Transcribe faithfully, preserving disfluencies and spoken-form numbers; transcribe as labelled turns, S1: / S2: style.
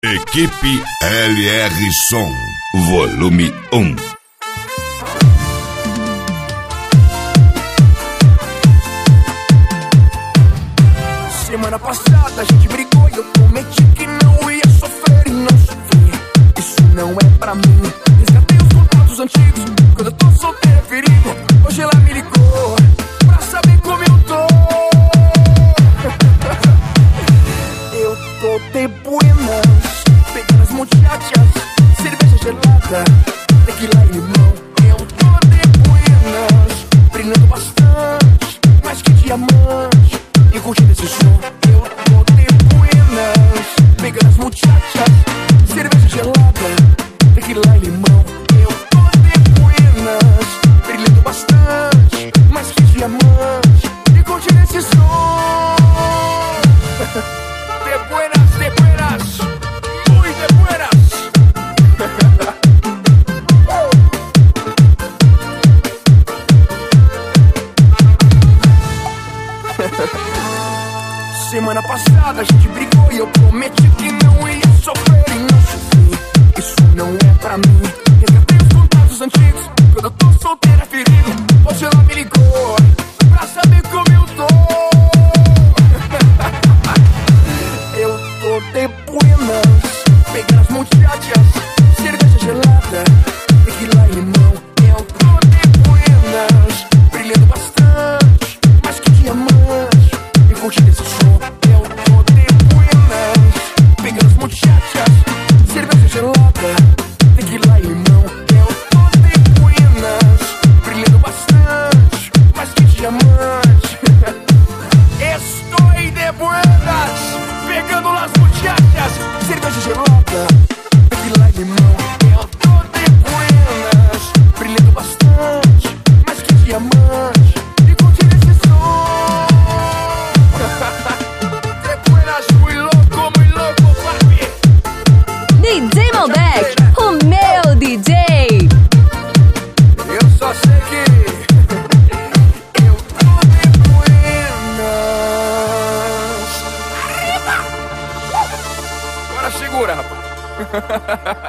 S1: Equipe L R Som, volume um.
S2: Semana passada a gente brigou e eu prometi que não ia sofrer e não sofri. Isso não é pra mim. Resgatei os contatos antigos. Quando eu tô solteiro é perigo. Hoje ela me ligou pra saber como eu tô. Eu tô de buenas, pegando as muchachas, cerveja gelada, tequila e limão. Eu tô de buenas, brilhando bastante, mais que diamante, e curtindo esse som. Eu tô de buenas, pegando as muchachas, cerveja gelada, tequila e limão. Eu tô de buenas, brilhando bastante, mais que diamante, e curtindo esse som. De buenas, de buenas, muy de buenas. Semana passada a gente brigou e eu prometi que não ia sofrer e não sofri. Isso não é pra mim. Resgatei os contatos antigos. Quando eu tô solteiro é perigo. Hoje ela me ligou pra saber como eu tô. Eu tô de buenas, pegando as muchachas, cerveja gelada, tequila e limão. Eu tô de buenas, brilhando bastante, mais que diamante, e curtindo esse som. Eu tô de buenas, pegando as muchachas, cerveja gelada, tequila e limão. Eu tô de buenas, brilhando bastante, mais que diamante. Estou de buenas, pegando las muchachas, cerveja gelada, tequila e limão. Eu tô de buenas, brilhando bastante, mais que diamante, e curtindo esse som. De buenas, muy louco, muy louco, papi.
S3: D J Malbec, o meu D J.
S2: Eu só sei que eu tô de buenas. Agora segura, rapaz.